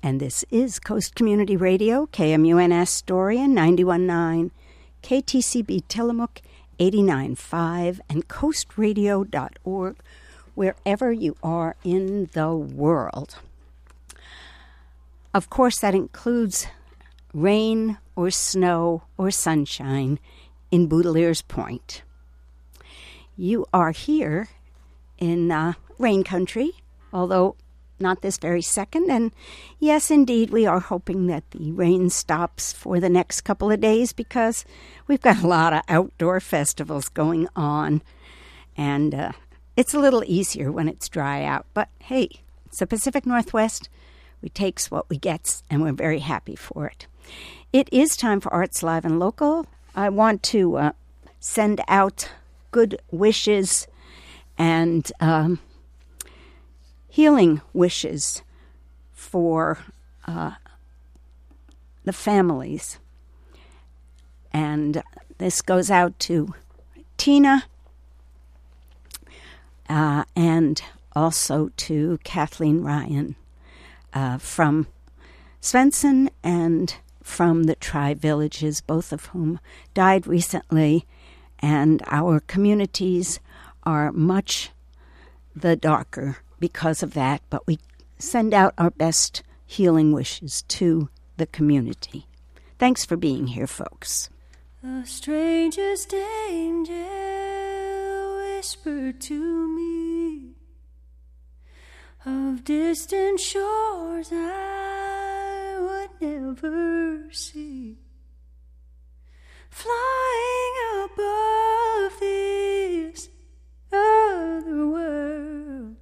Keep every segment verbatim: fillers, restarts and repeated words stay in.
and this is Coast Community Radio, K M U N Astoria, ninety-one point nine, K T C B Tillamook, eighty-nine point five, and coast radio dot org, wherever you are in the world. Of course, that includes rain or snow or sunshine in Boudelier's Point. You are here in uh, rain country, although not this very second. And yes, indeed, we are hoping that the rain stops for the next couple of days because we've got a lot of outdoor festivals going on. And uh, it's a little easier when it's dry out. But hey, it's the Pacific Northwest. We takes what we gets, and we're very happy for it. It is time for Arts Live and Local. I want to uh, send out good wishes and um, healing wishes for uh, the families. And this goes out to Tina uh, and also to Kathleen Ryan uh, from Svensson and from the Tri-Villages, both of whom died recently. And our communities are much the darker because of that, but we send out our best healing wishes to the community. Thanks for being here, folks. The strangest angel whispered to me of distant shores I would never see, flying above this other world,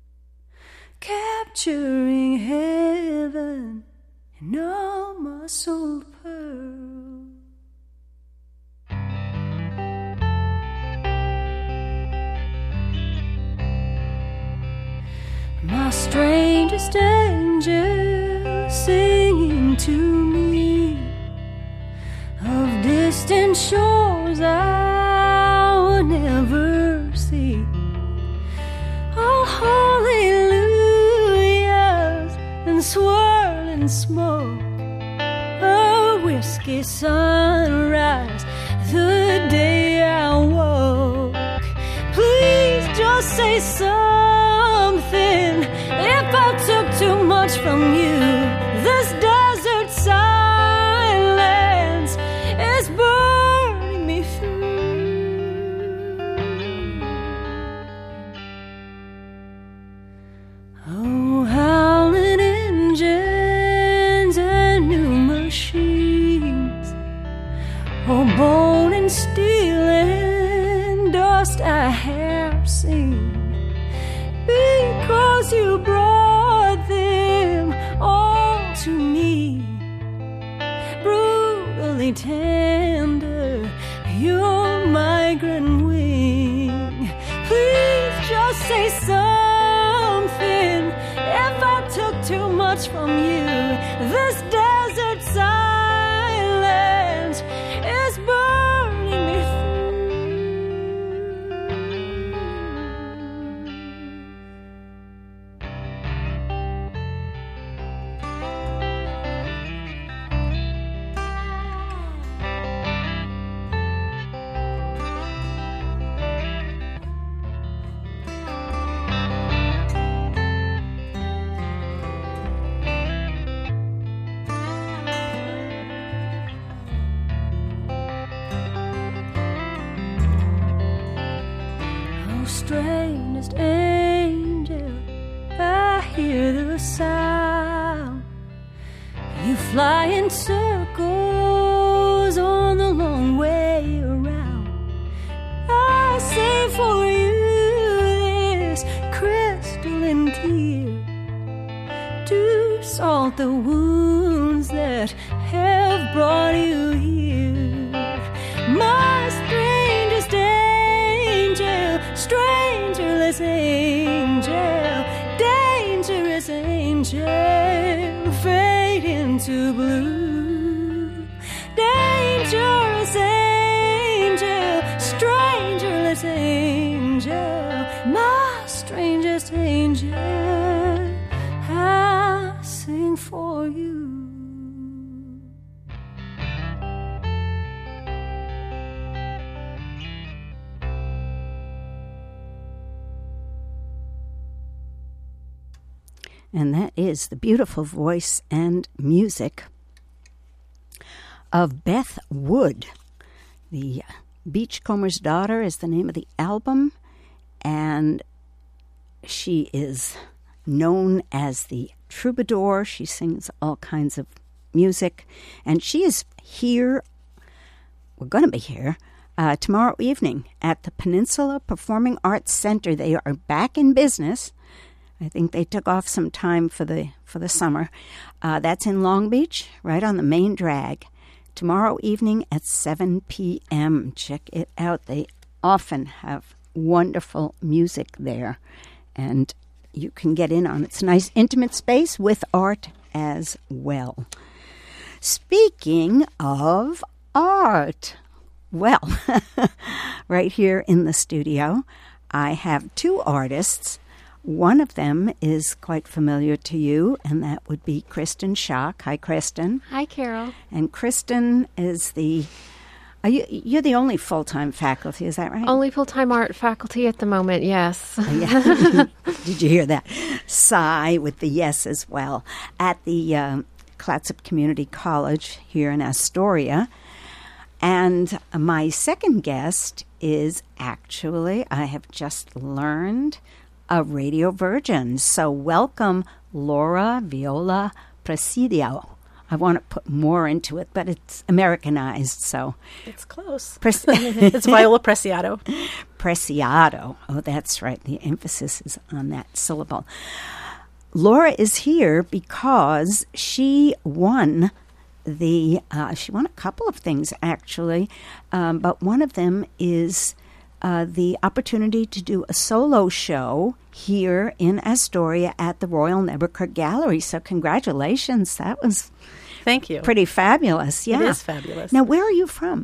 capturing heaven in all my soul pearl. My strangest angel singing to me of distant shores I would never see, all hallelujahs and swirling smoke, a whiskey sunrise the day I woke. Please just say something if I took too much from you. This desert silence is burning me through. Oh, howling engines and new machines, oh, bone and steel and dust I have seen, because you brought them all to me, brutally tender, your migrant wing. Please just say something if I took too much from you. This desert silence is burning me through. Strangest angel, I hear the sound. You fly in circles on the long way around. I sing for you this crystalline tear to salt the wounds that have brought you here. My strangest angel, strangerless angel, dangerous angel, fade into blue. Dangerous angel, strangerless angel, my strangest angel, I sing for and that is the beautiful voice and music of Beth Wood. The Beachcomber's Daughter is the name of the album, and she is known as the troubadour. She sings all kinds of music, and she is here, we're going to be here, uh, tomorrow evening at the Peninsula Performing Arts Center. They are back in business. I think they took off some time for the for the summer. Uh, that's in Long Beach, right on the main drag. Tomorrow evening at seven p.m. Check it out. They often have wonderful music there, and you can get in on its nice intimate space with art as well. Speaking of art, well, right here in the studio, I have two artists. One of them is quite familiar to you, and that would be Kristen Schock. Hi, Kristen. Hi, Carol. And Kristen is the, are you, you're the only full-time faculty, is that right? Only full-time art faculty at the moment, yes. Oh, yeah. Did you hear that? Sigh with the yes as well. At the um, Clatsop Community College here in Astoria. And my second guest is actually, I have just learned, a radio virgin. So welcome, Laura Viola Presidio. I want to put more into it, but it's Americanized, so. It's close. Pres- It's Viola Preciado. Preciado. Oh, that's right. The emphasis is on that syllable. Laura is here because she won the, uh, she won a couple of things, actually, um, but one of them is Uh, the opportunity to do a solo show here in Astoria at the Royal Nebuchadnezzar Gallery. So congratulations. That was Thank you. pretty fabulous. Yeah. It is fabulous. Now, where are you from?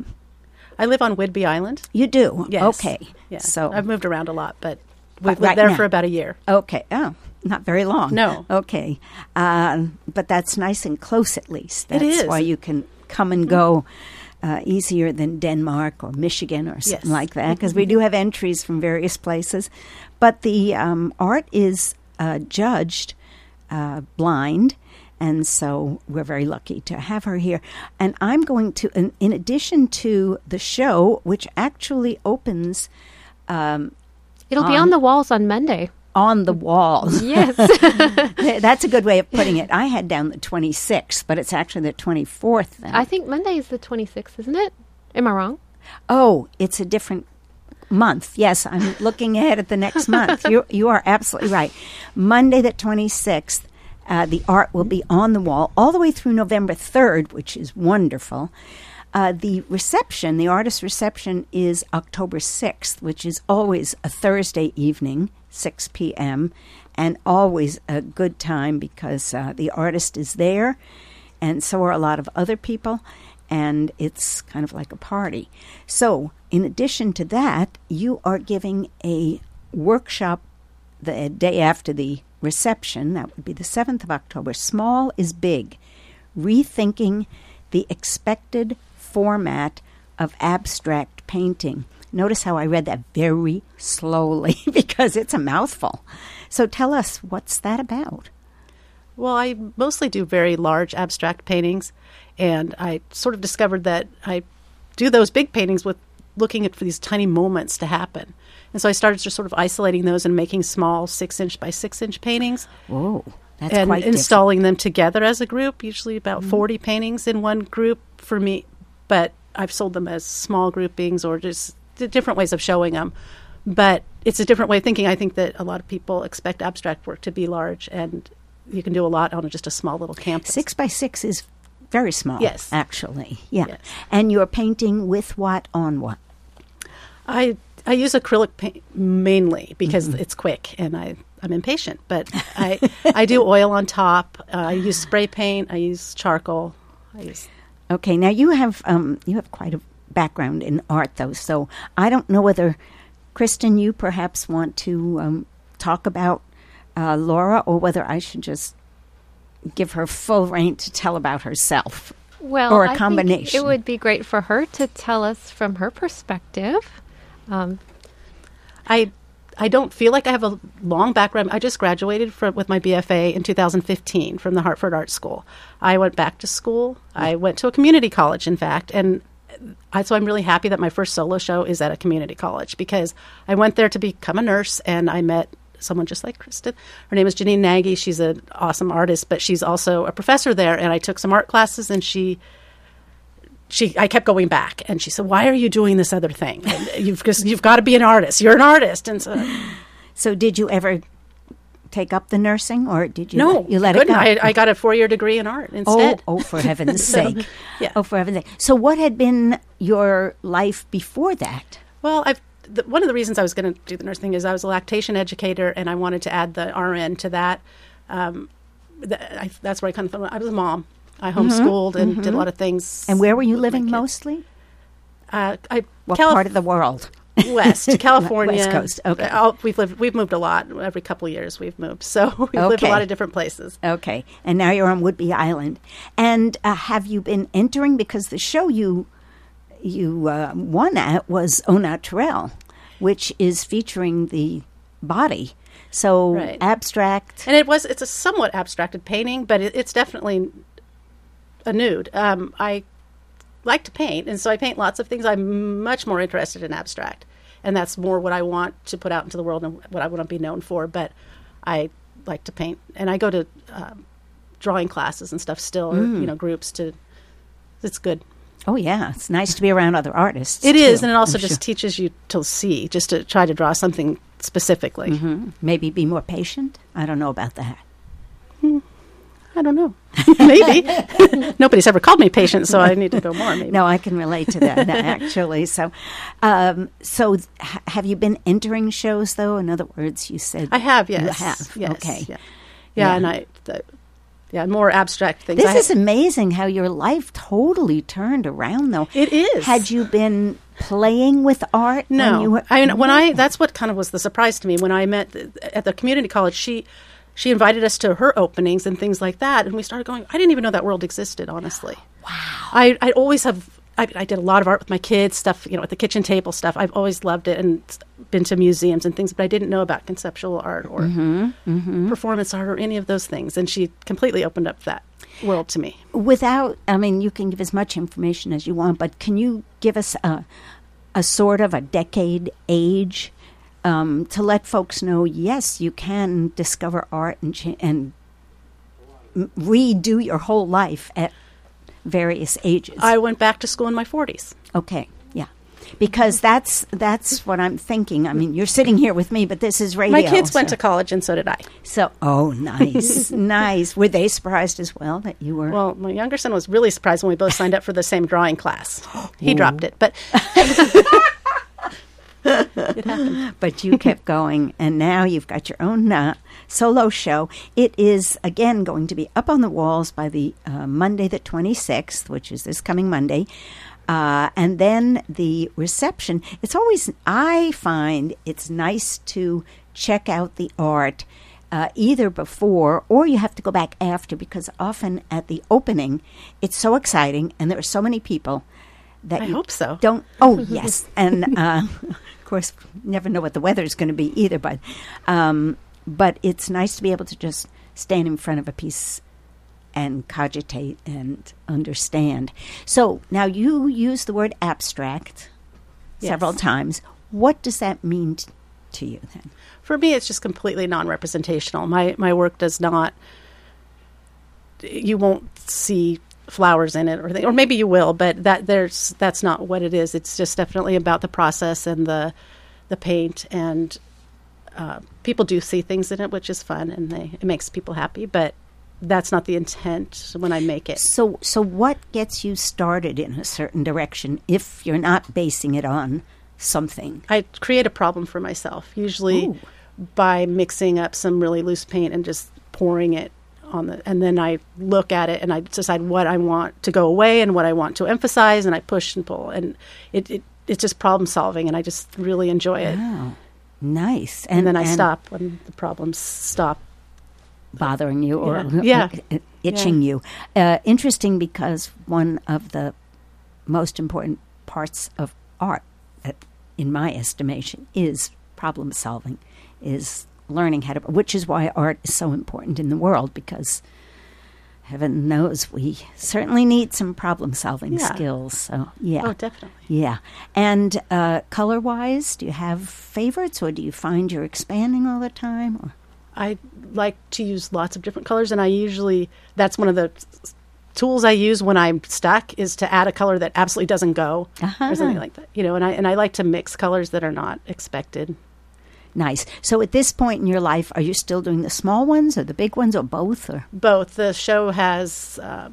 I live on Whidbey Island. You do? Yes. Okay. Yeah. So I've moved around a lot, but But we've lived right there now- for about a year. Okay. Oh, not very long. No. Okay. Uh, but that's nice and close, at least. It That's is. why you can come and go uh, easier than Denmark or Michigan or something Yes. like that, because we do have entries from various places. But the um, art is uh, judged uh, blind, and so we're very lucky to have her here. And I'm going to, in, in addition to the show, which actually opens um, It'll be On- on the walls on Monday. on the walls. Yes. That's a good way of putting it. I had down the twenty-sixth, but it's actually the twenty-fourth then. I think Monday is the twenty-sixth, isn't it? Am I wrong? Oh, it's a different month. Yes, I'm looking ahead at the next month. You you are absolutely right. Monday the twenty-sixth, uh, the art will be on the wall all the way through November third, which is wonderful. Uh, the reception, the artist reception, is October sixth, which is always a Thursday evening, six p.m., and always a good time because uh, the artist is there, and so are a lot of other people, and it's kind of like a party. So, in addition to that, you are giving a workshop the day after the reception. That would be the seventh of October. Small is big. Rethinking the expected format of abstract painting. Notice how I read that very slowly because it's a mouthful. So tell us, what's that about? Well, I mostly do very large abstract paintings, and I sort of discovered that I do those big paintings with looking at for these tiny moments to happen. And so I started just sort of isolating those and making small six-inch by six-inch paintings. Whoa, that's and quite installing them together as a group, usually about mm-hmm. forty paintings in one group for me. But I've sold them as small groupings or just different ways of showing them. But it's a different way of thinking. I think that a lot of people expect abstract work to be large, and you can do a lot on just a small little canvas. Six by six is very small, yes, actually. Yeah. Yes. And you're painting with what on what? I I use acrylic paint mainly because mm-hmm. it's quick, and I, I'm impatient. But I I do oil on top. Uh, I use spray paint. I use charcoal. I use... Okay, now you have um, you have quite a background in art, though, so I don't know whether, Kristen, you perhaps want to um, talk about uh, Laura, or whether I should just give her full rein to tell about herself, well, or a I combination. Think it would be great for her to tell us from her perspective. Um, I I don't feel like I have a long background. I just graduated from, with my B F A in two thousand fifteen from the Hartford Art School. I went back to school. I went to a community college, in fact, and I, so I'm really happy that my first solo show is at a community college, because I went there to become a nurse, and I met someone just like Kristen. Her name is Janine Nagy. She's an awesome artist, but she's also a professor there, and I took some art classes, and she... She, I kept going back, and she said, "Why are you doing this other thing? And you've just, you've got to be an artist. You're an artist." And so, So did you ever take up the nursing, or did you? no, you let I it go? couldn't. I, I got a four-year degree in art Oh, instead. oh, for heaven's So, sake! yeah. Oh, for heaven's sake! So, what had been your life before that? Well, I've, the, one of the reasons I was going to do the nurse thing is I was a lactation educator, and I wanted to add the R N to that. Um, the, I, that's where I kind of thought I was a mom. I homeschooled mm-hmm, and mm-hmm. did a lot of things. And where were you with living my kids. mostly? Uh, I, What Calif- part of the world? West, California. West Coast, okay. All, we've lived. We've moved a lot. Every couple of years, we've moved. So we've lived a Okay. lot of different places. Okay, and now you're on Whidbey Island. And uh, have you been entering? Because the show you you uh, won at was Au Naturel, which is featuring the body. So Right. abstract. And it was. It's a somewhat abstracted painting, but it, it's definitely a nude. Um, I like to paint, and so I paint lots of things. I'm much more interested in abstract, and that's more what I want to put out into the world and what I want to be known for. But I like to paint, and I go to um, drawing classes and stuff still, or, you know, groups to. It's good. Oh yeah, it's nice to be around other artists. It too, is, and it also I'm just sure. teaches you to see, just to try to draw something specifically. Mhm. Maybe be more patient. I don't know about that. I don't know. Maybe. Nobody's ever called me patient, so I need to go more, maybe. No, I can relate to that actually. So, um, so h- have you been entering shows though? In other words, you said I have, yes. You have, Yes, okay. Yeah, yeah, Yeah. and I, the, yeah, more abstract things. This I is amazing how your life totally turned around, though. It is. Had you been playing with art? No, when you were, I mean, when I that's what kind of was the surprise to me when I met th- at the community college. She she invited us to her openings and things like that, and we started going. I didn't even know that world existed, honestly. Wow. I I always have. I, I did a lot of art with my kids, stuff, you know, at the kitchen table stuff. I've always loved it and been to museums and things, but I didn't know about conceptual art or Mm-hmm, mm-hmm. performance art or any of those things. And she completely opened up that world to me. Without, I mean, you can give as much information as you want, but can you give us a, a sort of a decade age um, to let folks know, yes, you can discover art and, cha- and m- redo your whole life at various ages? I went back to school in my forties. Okay, yeah. Because that's that's what I'm thinking. I mean, you're sitting here with me, but this is radio. My kids went so- to college, and so did I. So, oh, nice, nice. Were they surprised as well that you were? Well, my younger son was really surprised when we both signed up for the same drawing class. He dropped it, but it happened. But you kept going, and now you've got your own uh, solo show. It is, again, going to be up on the walls by the uh, Monday the twenty-sixth, which is this coming Monday. Uh, and then the reception. It's always, I find it's nice to check out the art uh, either before or you have to go back after, because often at the opening, it's so exciting and there are so many people that I you hope so. don't. Oh, yes. And uh, of course, never know what the weather's going to be either. But um, but it's nice to be able to just stand in front of a piece and cogitate and understand. So now you use the word abstract Yes. several times. What does that mean t- to you then? For me, it's just completely non-representational. My my work does not. You won't see flowers in it, or th- or maybe you will, but that there's that's not what it is. It's just definitely about the process and the the paint, and uh, people do see things in it, which is fun, and they it makes people happy. But that's not the intent when I make it. So so what gets you started in a certain direction if you're not basing it on something? I create a problem for myself, usually Ooh. by mixing up some really loose paint and just pouring it on the, and then I look at it and I decide what I want to go away and what I want to emphasize, and I push and pull, and it, it it's just problem solving, and I just really enjoy it. Wow. Nice. And, then I stop when the problems stop. bothering you or Yeah. uh, itching you. Uh, interesting, because one of the most important parts of art, uh, in my estimation, is problem solving, is learning how to, which is why art is so important in the world, because heaven knows we certainly need some problem solving Yeah. skills. So, yeah. Oh, definitely. Yeah. And uh, color wise, do you have favorites, or do you find you're expanding all the time? Or? I like to use lots of different colors, and I usually, that's one of the tools I use when I'm stuck, is to add a color that absolutely doesn't go, Uh-huh. or something like that. You know, and I and I like to mix colors that are not expected. Nice. So at this point in your life, are you still doing the small ones or the big ones or both? Or Both. The show has uh,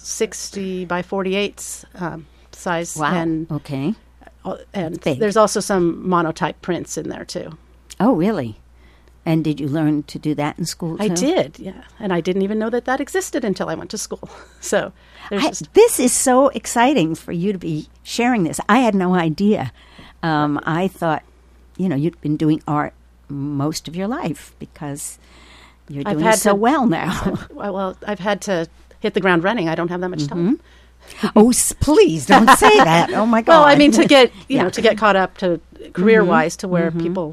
sixty by forty-eights um, size, and Okay. uh, and big. there's also some monotype prints in there too. Oh, really? And did you learn to do that in school too? I did, yeah, and I didn't even know that that existed until I went to school. So there's I, just, this is so exciting for you to be sharing this. I had no idea. Um, I thought, you know, you'd been doing art most of your life because you're I've doing had so to- well now. well, I've had to hit the ground running. I don't have that much time. Oh, s- please don't say that. Oh my God. Well, I mean, to get you Yeah. know to get caught up to career wise to where people.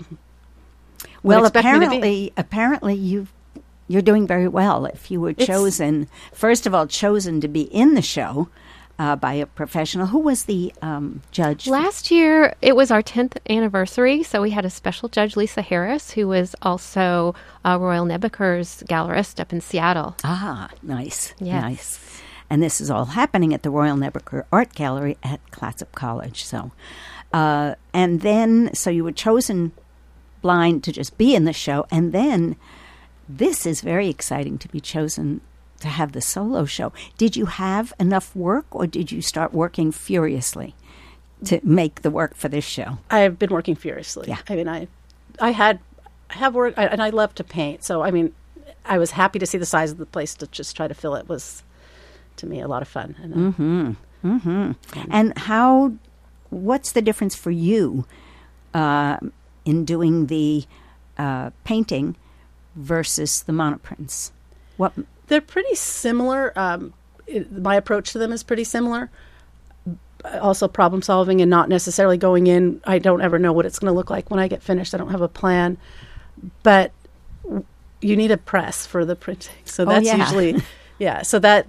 Well, would expect me to be. apparently, apparently you you're doing very well. If you were It's- chosen, first of all, chosen to be in the show uh, by a professional. Who was the um, judge? Last year, it was our tenth anniversary, so we had a special judge, Lisa Harris, who was also uh, Royal Nebuchadnezzar's gallerist up in Seattle. Ah, nice, Yes. nice. And this is all happening at the Royal Nebuchadnezzar Art Gallery at Clatsop College. So, uh, and then, so you were chosen blind to just be in the show, and then this is very exciting to be chosen to have the solo show. Did you have enough work, or did you start working furiously to make the work for this show? I've been working furiously. Yeah. I mean, I, I had, I have work, I, and I love to paint. So, I mean, I was happy to see the size of the place to just try to fill it was, to me, a lot of fun. And, uh, Mm-hmm. And how, what's the difference for you uh, in doing the uh, painting versus the monoprints? What? They're pretty similar. Um, it, my approach to them is pretty similar. Also, problem solving and not necessarily going in. I don't ever know what it's going to look like when I get finished. I don't have a plan, but w- you need a press for the printing. So Oh, that's yeah. usually, yeah. So that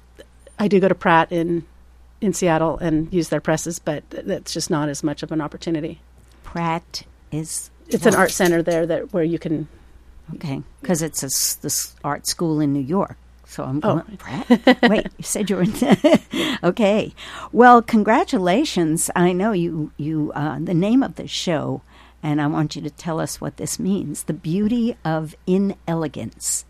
I do go to Pratt in in Seattle and use their presses, but th- that's just not as much of an opportunity. Pratt is It's an art center there that where you can. okay, because it's a s- this art school in New York. So I'm Oh. going, Pratt? Wait, you said you were in. Okay. Well, congratulations. I know you, you uh, the name of the show, and I want you to tell us what this means. The Beauty of Inelegance.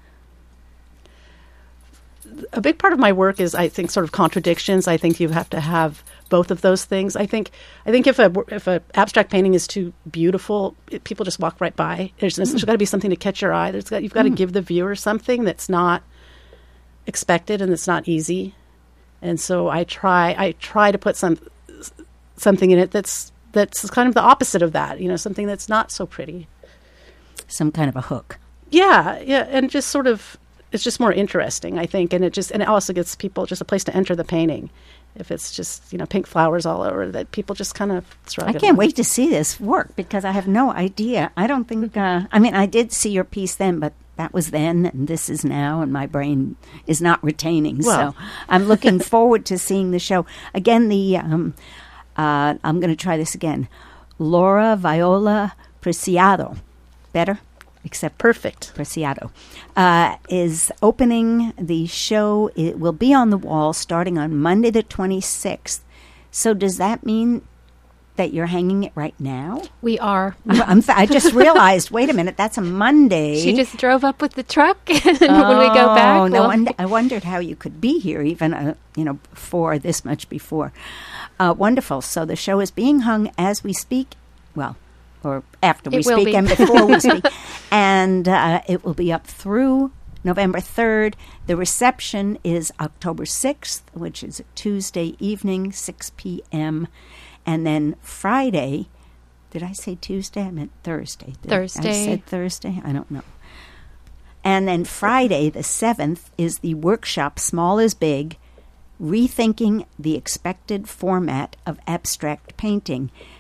A big part of my work is, I think, sort of contradictions. I think you have to have both of those things. I think, I think if a if a abstract painting is too beautiful, it, people just walk right by. There's, Mm. there's got to be something to catch your eye. There's got, you've got to give the viewer something that's not expected and that's not easy. And so I try I try to put some something in it that's that's kind of the opposite of that. You know, something that's not so pretty. Some kind of a hook. Yeah, yeah, and just sort of, it's just more interesting, I think, and it just and it also gets people just a place to enter the painting. If it's just, you know, pink flowers all over, that people just kind of shrug I it can't off. wait to see this work because I have no idea. I don't think, uh, I mean, I did see your piece then, but that was then and this is now, and my brain is not retaining. Well. So I'm looking forward to seeing the show. Again, the um, uh, I'm going to try this again. Laura Viola Preciado. Better? Except Perfect. Preciado, uh, is opening the show. It will be on the wall starting on Monday the twenty-sixth. So does that mean that you're hanging it right now? We are. I'm th- I just realized, wait a minute, that's a Monday. She just drove up with the truck, and when we go back, Oh, no we'll- wonder, I wondered how you could be here even, uh, you know, before, this much before. Uh, wonderful. So the show is being hung as we speak. Well, or after we It will speak be. and before we speak. And uh, it will be up through November third. The reception is October sixth, which is a Tuesday evening, six p.m. And then Friday, did I say Tuesday? I meant Thursday. Did I- I Thursday. said Thursday? I don't know. And then Friday, the seventh, is the workshop Small is Big, Rethinking the Expected Format of Abstract Painting.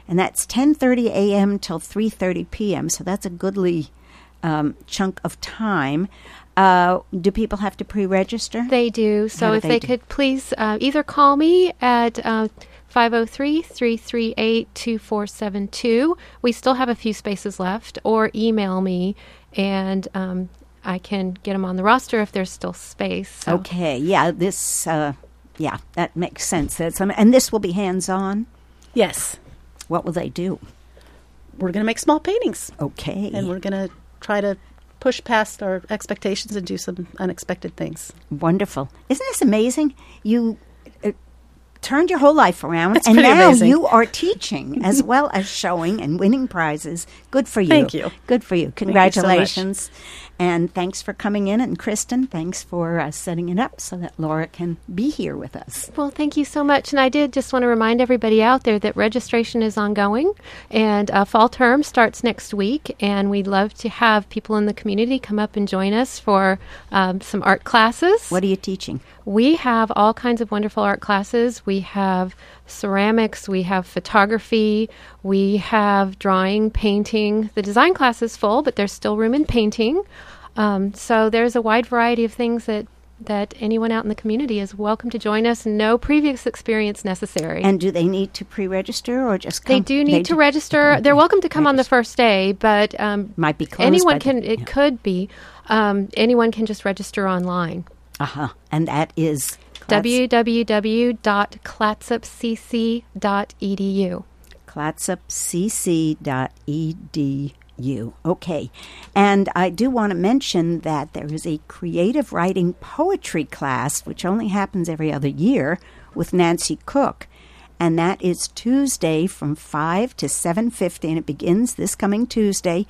and that's ten thirty a.m. till three thirty p.m., so that's a goodly um, chunk of time. Uh, do people have to pre-register? They do. So do if they they do? could please uh, either call me at uh, five oh three, three three eight, two four seven two. We still have a few spaces left, or email me, and um, I can get them on the roster if there's still space. So. Okay, yeah, this, uh, yeah, that makes sense. That's, um, and this will be hands-on? Yes. What will they do? We're going to make small paintings. Okay. And we're going to try to push past our expectations and do some unexpected things. Wonderful. Isn't this amazing? You uh, turned your whole life around, It's and pretty now amazing. you are teaching as well as showing and winning prizes. Good for you. Thank you. Good for you. Thank you so Congratulations. And thanks for coming in. And Kristen, thanks for uh, setting it up so that Laura can be here with us. Well, thank you so much. And I did just want to remind everybody out there that registration is ongoing, and uh, fall term starts next week. And we'd love to have people in the community come up and join us for um, some art classes. What are you teaching? We have all kinds of wonderful art classes. We have ceramics, we have photography, we have drawing, painting. The design class is full, but there's still room in painting. Um, so there's a wide variety of things that, that anyone out in the community is welcome to join us. No previous experience necessary. And do they need to pre-register or just come? They do need to register. They're welcome to come on the first day, but um, Might be closed anyone by the- can. It yeah. could be. Um, anyone can just register online. Uh-huh. And that is w w w dot clatsop c c dot e d u. clatsop c c dot e d u. Okay. And I do want to mention that there is a creative writing poetry class, which only happens every other year, with Nancy Cook. And that is Tuesday from five to seven fifty, and it begins this coming Tuesday.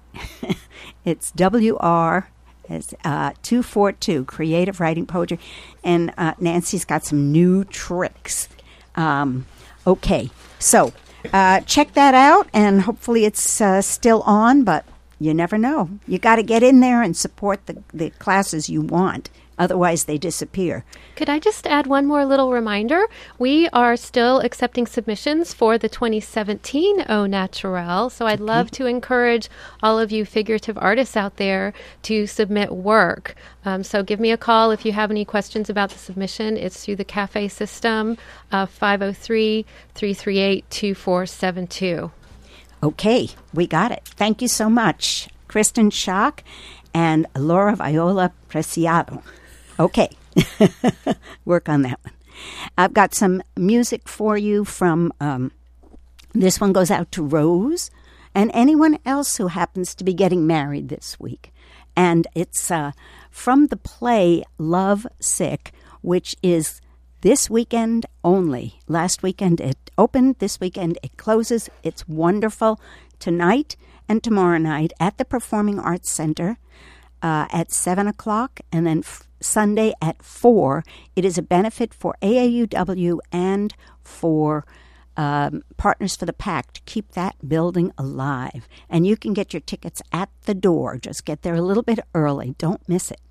It's W R It's uh, two forty-two, Creative Writing Poetry. And uh, Nancy's got some new tricks. Um, okay, so uh, check that out, and hopefully it's uh, still on, but you never know. You got to get in there and support the, the classes you want. Otherwise, they disappear. Could I just add one more little reminder? We are still accepting submissions for the twenty seventeen Au Naturel, so I'd love to encourage all of you figurative artists out there to submit work. Um, so give me a call if you have any questions about the submission. It's through the CAFE system, uh, five oh three, three three eight, two four seven two. Okay, we got it. Thank you so much, Kristen Schock and Laura Viola Preciado. Okay, work on that one. I've got some music for you from, um, this one goes out to Rose and anyone else who happens to be getting married this week. And it's uh, from the play Love Sick, which is this weekend only. Last weekend it opened, this weekend it closes. It's wonderful. Tonight and tomorrow night at the Performing Arts Center uh, at seven o'clock, and then f- Sunday at four. It is a benefit for A A U W and for um, Partners for the Pack to keep that building alive. And you can get your tickets at the door. Just get there a little bit early. Don't miss it.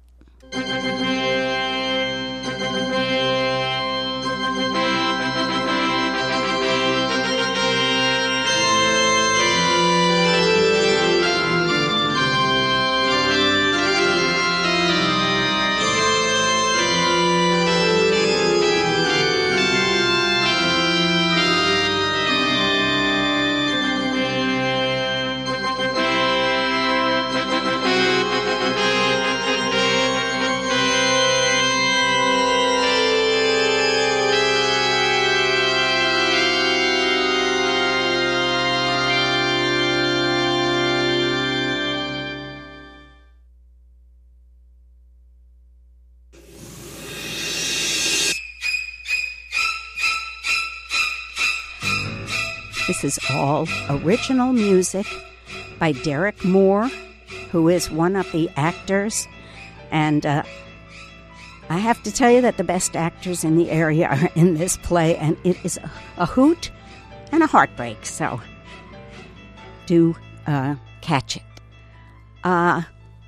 This is all original music by Derek Moore, who is one of the actors. And uh, I have to tell you that the best actors in the area are in this play, and it is a, a hoot and a heartbreak. So do uh, catch it. Uh,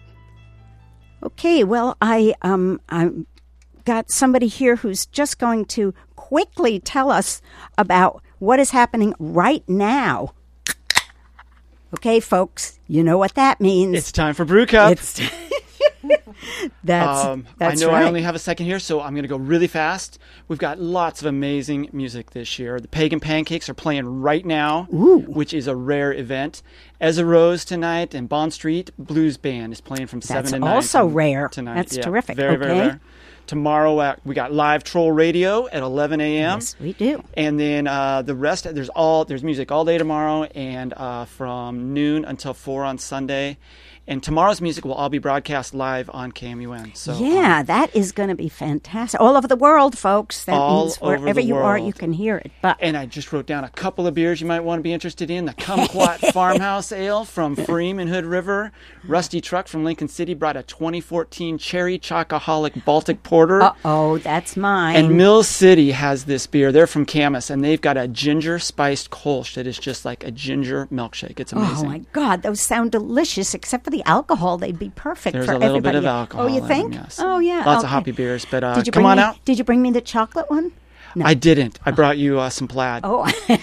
okay, well, I um I got somebody here who's just going to quickly tell us about what is happening right now. Okay, folks, you know what that means. It's time for Brew Cup. It's that's, um, that's I know right. I only have a second here, so I'm going to go really fast. We've got lots of amazing music this year. The Pagan Pancakes are playing right now, Ooh. which is a rare event. Ezra Rose tonight and Bond Street Blues Band is playing from That's seven to nine. also ton- rare. Tonight. That's Yeah, terrific. Very, Okay. very rare. Tomorrow, uh, we got live Troll Radio at eleven a.m. Yes, we do. And then uh, the rest, there's all there's music all day tomorrow, and uh, from noon until four on Sunday. And tomorrow's music will all be broadcast live on K M U N. So Yeah, um, that is going to be fantastic. All over the world, folks. That All means over wherever the you are, world. you can hear it. But And I just wrote down a couple of beers you might want to be interested in. The Kumquat Farmhouse Ale from Freeman Hood River. Rusty Truck from Lincoln City brought a twenty fourteen Cherry Chocoholic Baltic Porter. uh-oh, that's mine. And Mill City has this beer. They're from Camas, and they've got a ginger spiced Kolsch that is just like a ginger milkshake. It's amazing. Oh, my God. Those sound delicious, except for the alcohol. They'd be perfect There's for a little everybody. bit of alcohol. Oh, you in think? them, yes. Oh, yeah. Lots okay. of hoppy beers, but uh, Did you come bring on me, out. Did you bring me the chocolate one? No. I didn't. I brought you uh, some plaid. Oh,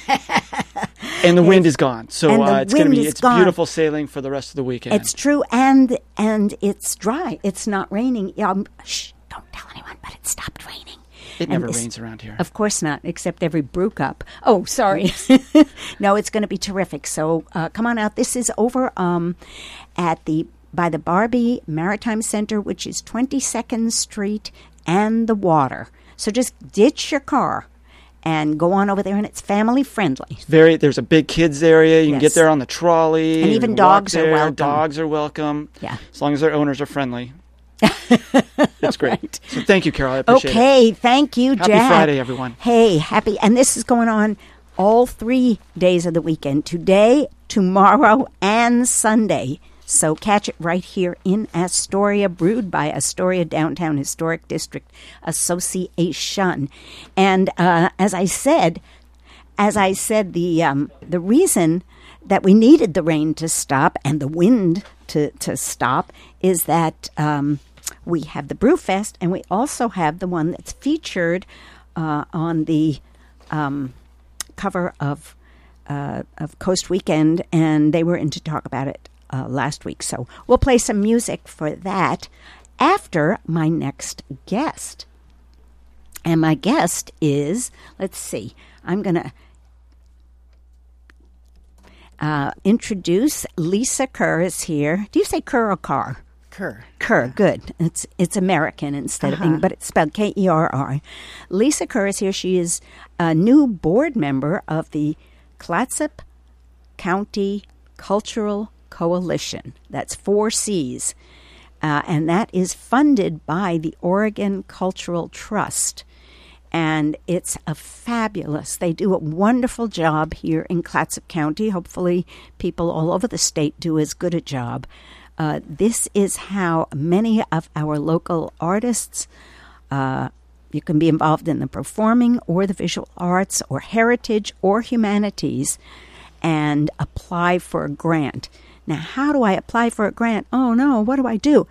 And the wind is gone, so And the uh, it's going to wind be is it's gone. beautiful sailing for the rest of the weekend. it's true, and and it's dry. It's not raining. Um, shh, don't tell anyone, but it stopped raining. it And never this- rains around here. Of course not, except every brew cup. Oh, sorry. No, it's going to be terrific. So uh, come on out. This is over um, at the by the Barbie Maritime Center, which is twenty-second Street and the water. So just ditch your car and go on over there, and it's family friendly. Very. There's a big kids area. You can Yes. get there on the trolley. And you even can walk dogs are there. welcome. Dogs are welcome. Yeah. As long as their owners are friendly. That's great. Right. So thank you, Carol. I appreciate it. Okay, thank you, Happy Jack. Friday, everyone. Hey, happy. And this is going on all three days of the weekend, today, tomorrow, and Sunday. So catch it right here in Astoria, brewed by Astoria Downtown Historic District Association. And uh, as I said, as I said, the um, the reason that we needed the rain to stop and the wind to, to stop is that um, we have the Brewfest, and we also have the one that's featured uh, on the um, cover of uh, of Coast Weekend, and they were in to talk about it uh, last week. So we'll play some music for that after my next guest. And my guest is, let's see, I'm going to uh, introduce Lisa Kerr is here. Do you say Kerr or Carr? Kerr. Kerr, good. It's it's American instead of English, but it's spelled K E R R. Lisa Kerr is here. She is a new board member of the Clatsop County Cultural Coalition. That's four C's. Uh, and that is funded by the Oregon Cultural Trust. And it's a fabulous, they do a wonderful job here in Clatsop County. Hopefully people all over the state do as good a job. Uh, this is how many of our local artists, uh, you can be involved in the performing or the visual arts or heritage or humanities, and apply for a grant. Now, how do I apply for a grant? Oh, no, what do I do?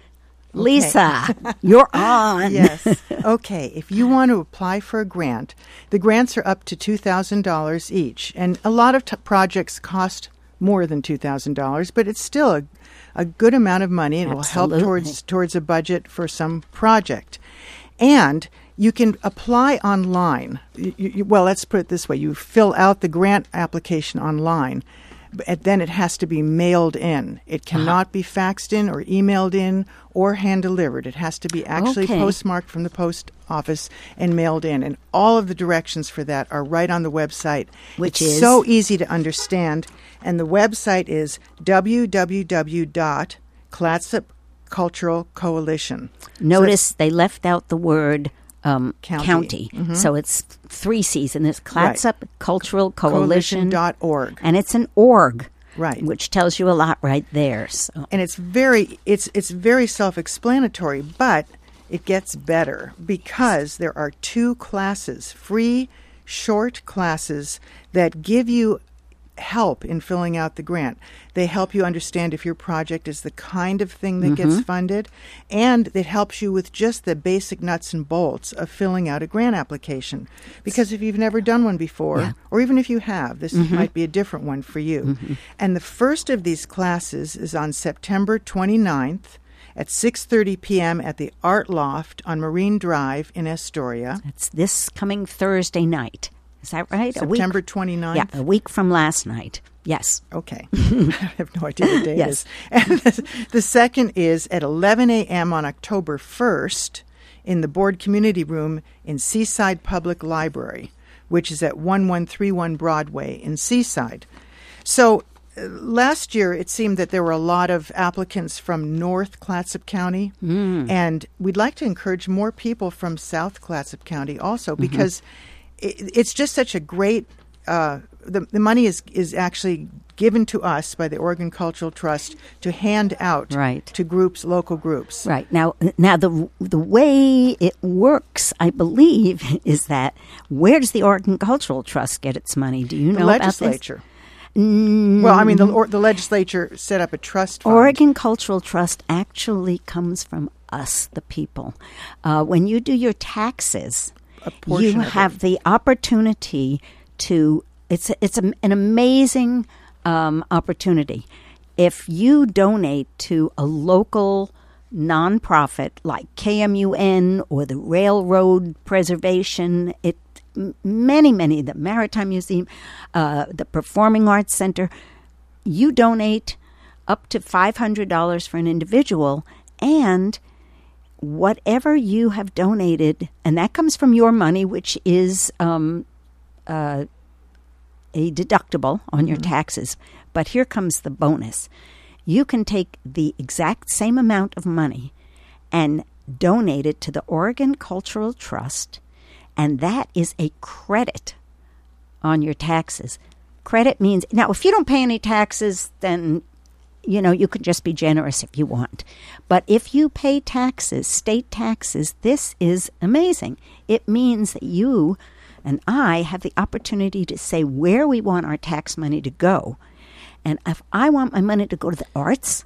Lisa, you're on. Yes. Okay. If you want to apply for a grant, the grants are up to two thousand dollars each. And a lot of t- projects cost more than two thousand dollars, but it's still a, a good amount of money, and it will help Absolutely. towards, towards a budget for some project. And you can apply online. You, you, well, let's put it this way. You fill out the grant application online. But then it has to be mailed in. It cannot be faxed in or emailed in or hand-delivered. It has to be actually Okay. postmarked from the post office and mailed in. And all of the directions for that are right on the website. Which it's is? so easy to understand. And the website is w w w dot clatsop cultural coalition. Notice they left out the word um, county. County. Mm-hmm. So it's three C's, and it's Clatsop Cultural Coalition. Coalition dot org. And it's an org. Right. Which tells you a lot right there. So. And it's very it's it's very self-explanatory, but it gets better because there are two classes, free short classes that give you help in filling out the grant. They help you understand if your project is the kind of thing that Mm-hmm. gets funded, and it helps you with just the basic nuts and bolts of filling out a grant application. Because if you've never done one before, Yeah. or even if you have, this Mm-hmm. might be a different one for you. And the first of these classes is on September twenty-ninth at six thirty p.m. at the Art Loft on Marine Drive in Astoria. It's this coming Thursday night. Is that right? A week- September twenty-ninth? Yeah, a week from last night. Yes. Okay. I have no idea what day Yes. it is. And the, the second is at eleven a.m. on October first in the Board Community Room in Seaside Public Library, which is at eleven thirty-one Broadway in Seaside. So uh, last year it seemed that there were a lot of applicants from North Clatsop County, and we'd like to encourage more people from South Clatsop County also, because it, it's just such a great uh, the, the money is is actually given to us by the Oregon Cultural Trust to hand out Right. to groups, local groups. Right. Now now the the way it works, I believe, is that where does the Oregon Cultural Trust get its money? Do you The know legislature. about this? Well, I mean, the, or, the legislature set up a trust fund. Oregon Cultural Trust actually comes from us, the people. Uh, when you do your taxes, A portion you of it. have the opportunity to. It's a, it's a, an amazing um, opportunity. If you donate to a local nonprofit like K M U N or the Railroad Preservation, it m- many many the Maritime Museum, uh, the Performing Arts Center, you donate up to five hundred dollars for an individual, and whatever you have donated, and that comes from your money, which is um, uh, a deductible on your taxes. But here comes the bonus. You can take the exact same amount of money and donate it to the Oregon Cultural Trust, and that is a credit on your taxes. Credit means, now, if you don't pay any taxes, then, you know, you can just be generous if you want. But if you pay taxes, state taxes, this is amazing. It means that you and I have the opportunity to say where we want our tax money to go. And if I want my money to go to the arts,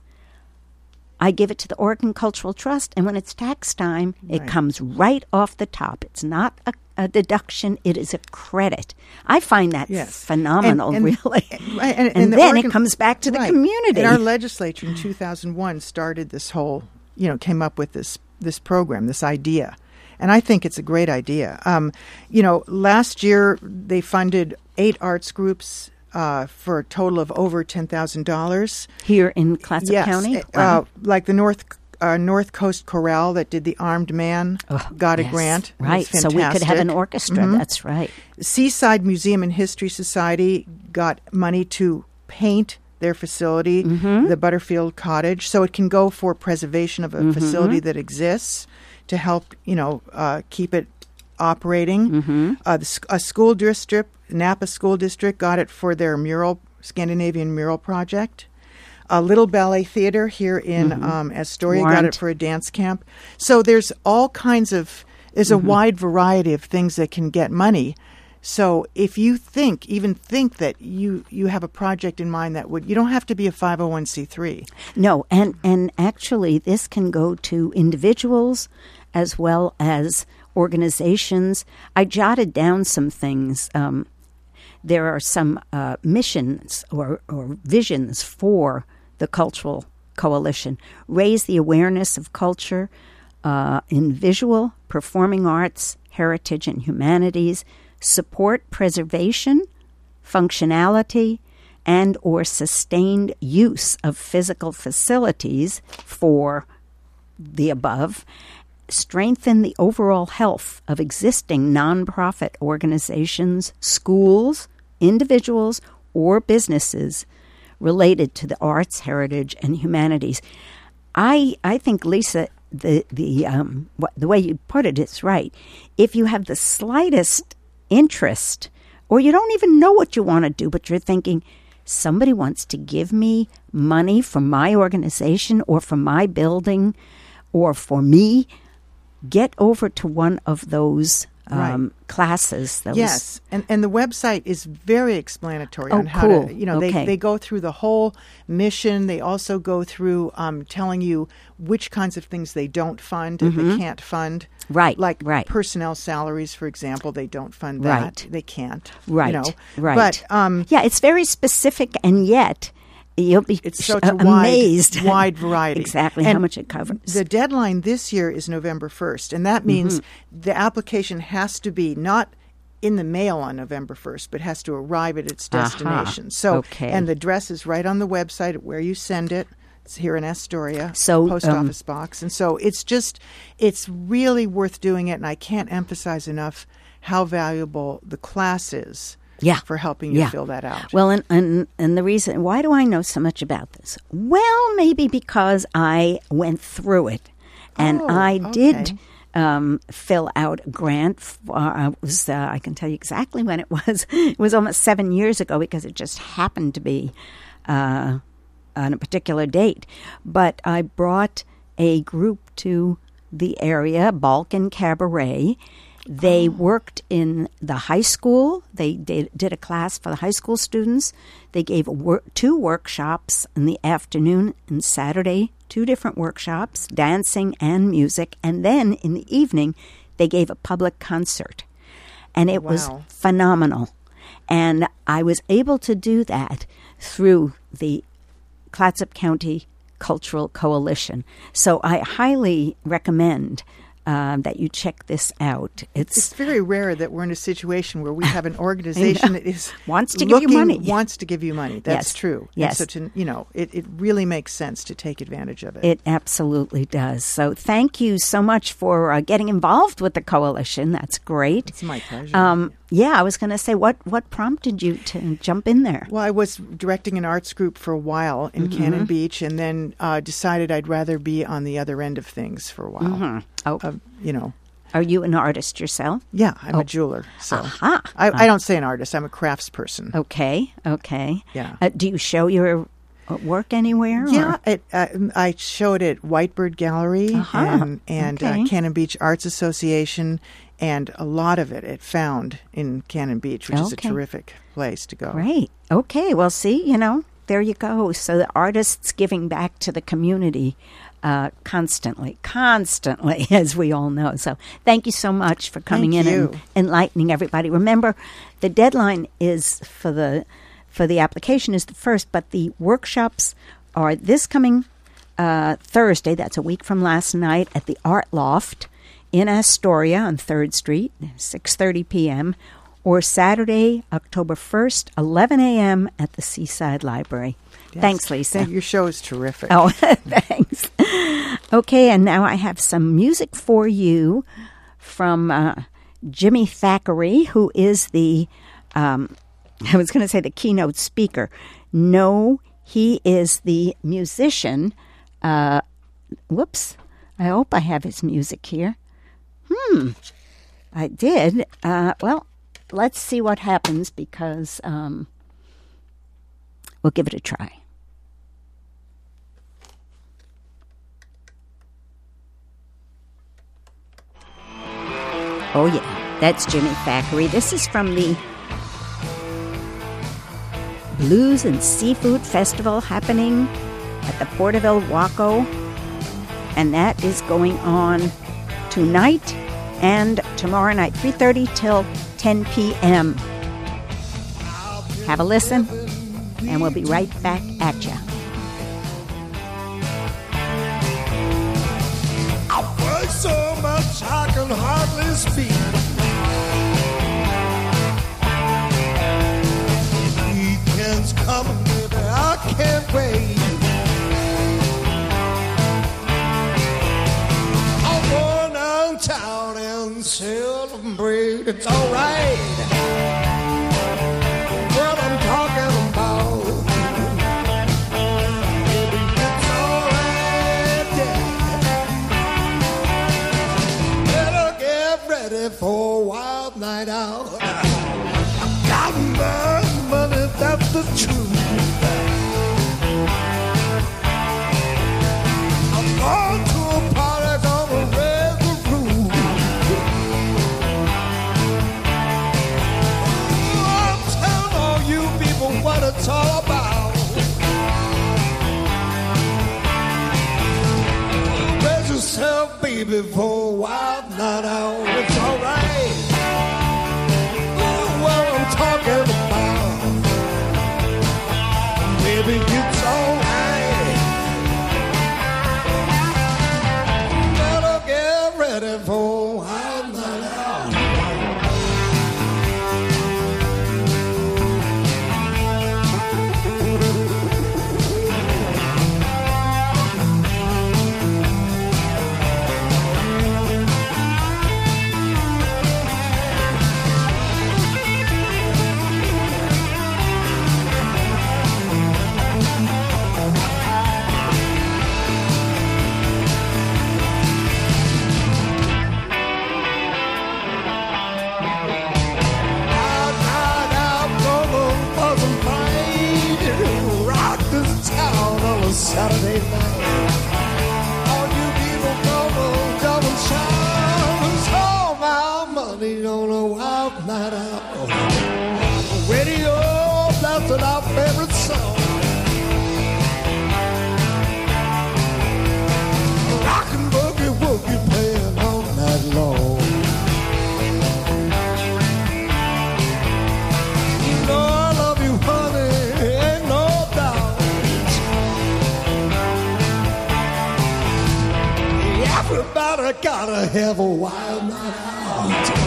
I give it to the Oregon Cultural Trust, and when it's tax time, it Right. comes right off the top. It's not a, a deduction, it is a credit. I find that Yes. phenomenal, And- and- really. Right, and, And the then Oregon- it comes back to the right. community. And our legislature in two thousand one started this whole, you know, came up with this this program, this idea. And I think it's a great idea. Um, you know, last year they funded eight arts groups uh, for a total of over ten thousand dollars. Here in Clatsop Yes, County? uh, Wow. like the North uh, North Coast Chorale that did the Armed Man Oh, got a yes. grant. It was Right, so we could have an fantastic. orchestra. Mhm. That's right. Seaside Museum and History Society got money to paint their facility, Mm-hmm. the Butterfield Cottage, so it can go for preservation of a Mm-hmm. facility that exists to help, you know, uh, keep it operating. Mm-hmm. Uh, the, sc- a school district, Napa School District, got it for their mural, Scandinavian mural project. A Little Ballet Theater here in um, Astoria got Warrant. it for a dance camp. So there's all kinds of, there's a wide variety of things that can get money. So if you think, even think that you, you have a project in mind that would, you don't have to be a five oh one c three. No, and, and actually, this can go to individuals as well as organizations. I jotted down some things. Um, there are some uh, missions or, or visions for the Cultural Coalition. Raise the awareness of culture uh, in visual, performing arts, heritage, and humanities. Support preservation, functionality, and or sustained use of physical facilities for the above. Strengthen the overall health of existing nonprofit organizations, schools, individuals, or businesses related to the arts, heritage, and humanities. I I think, Lisa, the the um what, the way you put it is right. If you have the slightest interest, or you don't even know what you want to do, but you're thinking, somebody wants to give me money for my organization or for my building or for me, get over to one of those um, Right. classes. Those. Yes, and and the website is very explanatory Oh, on how cool. to, you know, Okay. they, they go through the whole mission. They also go through um, telling you which kinds of things they don't fund, if they can't fund. Mm-hmm. Right, Like right. personnel salaries, for example, they don't fund that. Right. They can't. Right. You know? Right. But um, yeah, it's very specific, and yet you'll be it's sh- such a amazed. wide, wide variety. exactly how And much it covers. The deadline this year is November first, and that means Mm-hmm. the application has to be not in the mail on November first, but has to arrive at its Aha. destination. So, Okay. and the address is right on the website where you send it. It's here in Astoria, So, post um, office box. And so it's just, it's really worth doing it, and I can't emphasize enough how valuable the class is Yeah. for helping you Yeah. fill that out. Well, and, and and the reason why do I know so much about this? Well, maybe because I went through it, and Oh, I okay. did um, fill out a grant. For, uh, it was uh, I can tell you exactly when it was. It was almost seven years ago because it just happened to be uh, on a particular date. But I brought a group to the area, Balkan Cabaret. They worked in the high school. They did, did a class for the high school students. They gave a wor- two workshops in the afternoon and Saturday, two different workshops, dancing and music. And then in the evening, they gave a public concert. And it was Wow. phenomenal. And I was able to do that through the Clatsop County Cultural Coalition. So I highly recommend uh, that you check this out. It's It's, very rare that we're in a situation where we have an organization that is Wants to give you looking- money. Wants to give you money. That's Yes. true. And Yes. so to, you know, it, it really makes sense to take advantage of it. it absolutely does. So thank you so much for uh, getting involved with the coalition. That's great. It's my pleasure. Um, yeah, I was going to say, what, what prompted you to jump in there? Well, I was directing an arts group for a while in Mm-hmm. Cannon Beach, and then uh, decided I'd rather be on the other end of things for a while. Oh, Uh, you know, are you an artist yourself? yeah, I'm a jeweler. So Aha. I, I don't say an artist. I'm a craftsperson. Okay, okay. Yeah. Uh, do you show your uh, work anywhere? or- Yeah, it, uh, I showed at Whitebird Gallery Uh-huh. and, and Okay. uh, Cannon Beach Arts Association, and a lot of it it found in Cannon Beach, which is a Okay. terrific place to go. Great. Okay. Well, see, you know, there you go. So the artists giving back to the community uh, constantly, constantly, as we all know. So thank you so much for coming Thank in you. and enlightening everybody. Remember, the deadline is for the for the application is the first, but the workshops are this coming uh, Thursday. That's a week from last night at the Art Loft in Astoria on third Street, six thirty p.m., or Saturday, October first, eleven a.m. at the Seaside Library. Yes. Thanks, Lisa. Thank- Your show is terrific. Oh, thanks. Okay, and now I have some music for you from uh, Jimmy Thackeray, who is the, um, I was going to say the keynote speaker. No, he is the musician. Uh, whoops. I hope I have his music here. Hmm. I did. Uh, well, let's see what happens because um, we'll give it a try. Oh, yeah, that's Jimmy Thackeray. This is from the Blues and Seafood Festival happening at the Porterville Waco. And that is going on tonight and tomorrow night, three thirty till ten p.m. Have a listen, and we'll be right back at you. I work so much I can hardly speak. Weekends coming, baby, I can't wait. I'm going downtown and celebrate. It's all right. What I'm talking about. Baby, it's all right, yeah. Better get ready for a wild night out. I got my money, that's the truth. I'm going to a party, gonna raise the roof. baby, for a wild night out. It's all right. Oh, what I'm talking about. Baby, it's all right. Better get ready for a wild night out. Saturday night, all you people double, double shine. All my money on a wild night out. Radio blasted our favorite song. Rock and boogie woogie playing all night long. You know I love you, honey, ain't no doubt. Everybody gotta have a wild night out.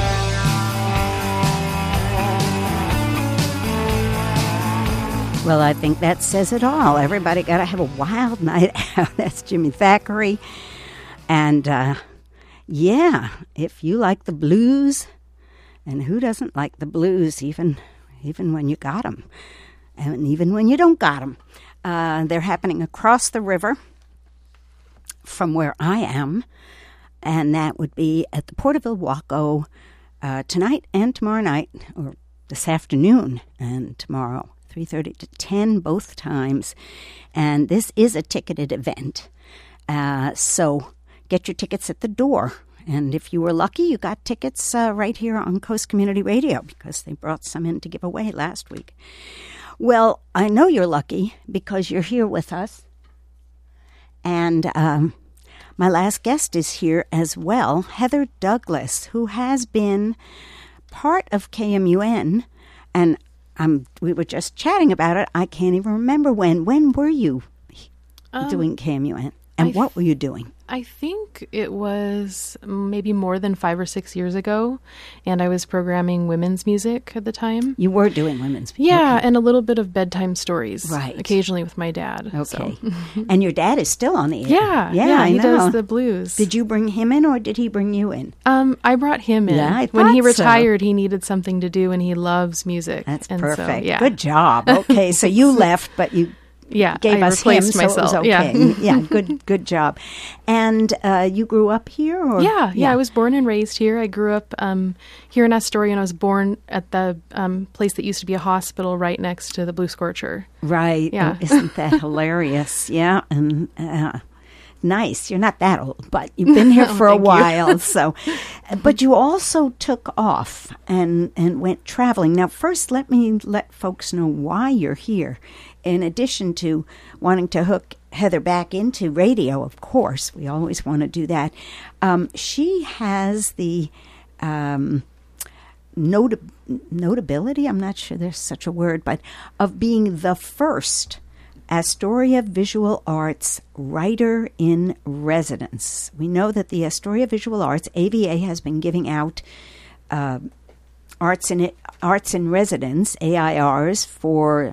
Well, I think that says it all. Everybody got to have a wild night out. That's Jimmy Thackeray. And, uh, yeah, if you like the blues, and who doesn't like the blues, even even when you got them, and even when you don't got them. Uh, they're happening across the river from where I am, and that would be at the Porterville Waco uh, tonight and tomorrow night, or this afternoon and tomorrow, three thirty to ten, both times. And this is a ticketed event, uh, so get your tickets at the door. And if you were lucky, you got tickets uh, right here on Coast Community Radio, because they brought some in to give away last week. Well, I know you're lucky because you're here with us. And um, my last guest is here as well, Heather Douglas, who has been part of K M U N. And um, we were just chatting about it. I can't even remember when. When were you um, doing K M U N? And I what were you doing? I think it was maybe more than five or six years ago, and I was programming women's music at the time. You were doing women's music? Yeah, okay. And a little bit of bedtime stories, right? Occasionally with my dad. Okay. So. And your dad is still on the air. Yeah, yeah, yeah I he know. does the blues. Did you bring him in, or did he bring you in? Um, I brought him in. Yeah, I when he thought retired, so. He needed something to do, and he loves music. That's and perfect. So, yeah. Good job. Okay, so you left, but you. Yeah, gave I us him, replaced so myself. it was Yeah, okay. yeah, good, good job. And uh, you grew up here, or yeah, yeah, yeah, I was born and raised here. I grew up um, here in Astoria, and I was born at the um, place that used to be a hospital right next to the Blue Scorcher. Right. Yeah. Oh, isn't that hilarious? Yeah, and uh, nice. You're not that old, but you've been here for oh, a while. so, but you also took off and and went traveling. Now, first, let me let folks know why you're here. In addition to wanting to hook Heather back into radio, of course, we always want to do that. Um, she has the um, nota- notability, I'm not sure there's such a word, but of being the first Astoria Visual Arts Writer in Residence. We know that the Astoria Visual Arts, A V A, has been giving out uh, arts in arts in residence, A I Rs, for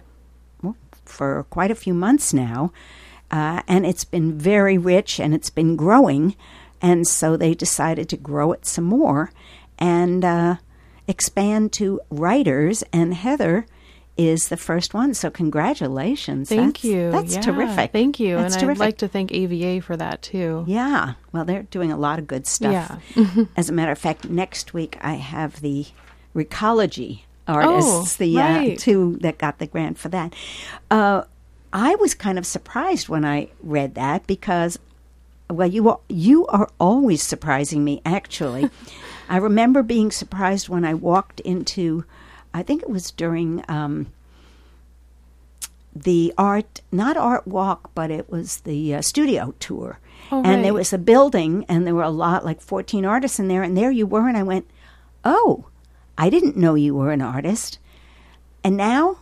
for quite a few months now, uh, and it's been very rich and it's been growing, and so they decided to grow it some more and uh, expand to writers, and Heather is the first one, so congratulations. Thank that's, you. That's yeah, terrific. Thank you. That's and terrific. I'd like to thank A V A for that, too. Yeah, well, they're doing a lot of good stuff. Yeah. As a matter of fact, next week I have the Recology artists, oh, the right. uh, two that got the grant for that. Uh, I was kind of surprised when I read that because, well, you are, you are always surprising me, actually. I remember being surprised when I walked into, I think it was during um, the art, not art walk, but it was the uh, studio tour. Oh, and there right. was a building, and there were a lot, like fourteen artists in there, and there you were, and I went, oh, I didn't know you were an artist. And now,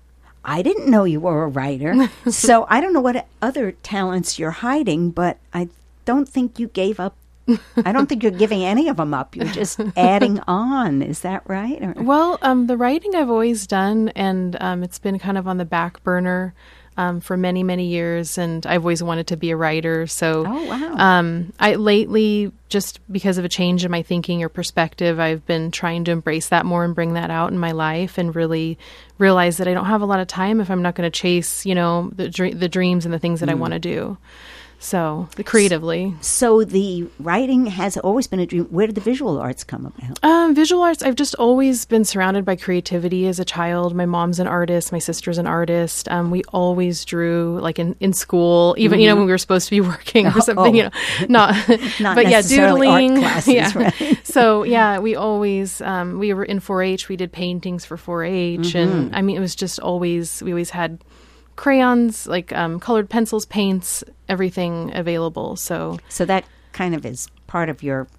I didn't know you were a writer. So I don't know what other talents you're hiding, but I don't think you gave up. I don't think you're giving any of them up. You're just adding on. Is that right? Or? Well, um, the writing I've always done, and um, it's been kind of on the back burner um, for many, many years, and I've always wanted to be a writer. So, Oh, wow. um, I lately, just because of a change in my thinking or perspective, I've been trying to embrace that more and bring that out in my life, and really realize that I don't have a lot of time if I'm not going to chase, you know, the dr- the dreams and the things that I want to do. So, creatively. So the writing has always been a dream. Where did the visual arts come about? Um, visual arts, I've just always been surrounded by creativity as a child. My mom's an artist. My sister's an artist. Um, we always drew, like in, in school, even, you know, when we were supposed to be working or something, you know, not, Not but yeah, necessarily art doodling. classes, yeah. right? So, yeah, we always, um, we were in four H. We did paintings for four H. And I mean, it was just always, we always had crayons, like um, colored pencils, paints, everything available. So, So that kind of is part of your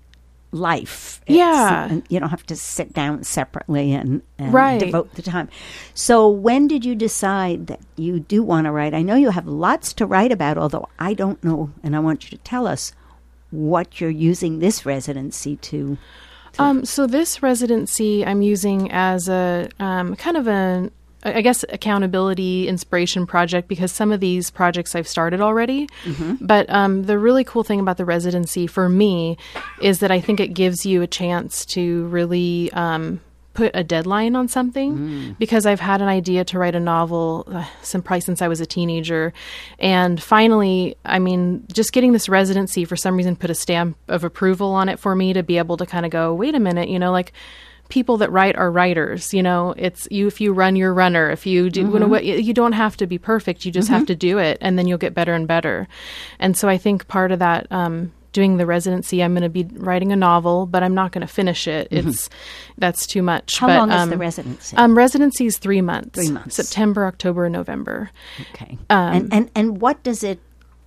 life. Yeah. And you don't have to sit down separately and, and Right. devote the time. So when did you decide that you do want to write? I know you have lots to write about, although I don't know, and I want you to tell us what you're using this residency to. Um, so this residency I'm using as a um, kind of a, I guess, accountability inspiration project, because some of these projects I've started already. But um, the really cool thing about the residency for me is that I think it gives you a chance to really um, put a deadline on something, because I've had an idea to write a novel uh, some, probably since I was a teenager. And finally, I mean, just getting this residency for some reason put a stamp of approval on it for me to be able to kind of go, wait a minute, you know, like, people that write are writers, you know, it's you, if you run, you're runner. If you do, you know, what, you don't have to be perfect. You just have to do it, and then you'll get better and better. And so I think part of that, um, doing the residency, I'm going to be writing a novel, but I'm not going to finish it. It's, that's too much. How but, long is um, the residency? Um, residency is three months. Three months. September, October, and November. Okay. um, and, and and what does it,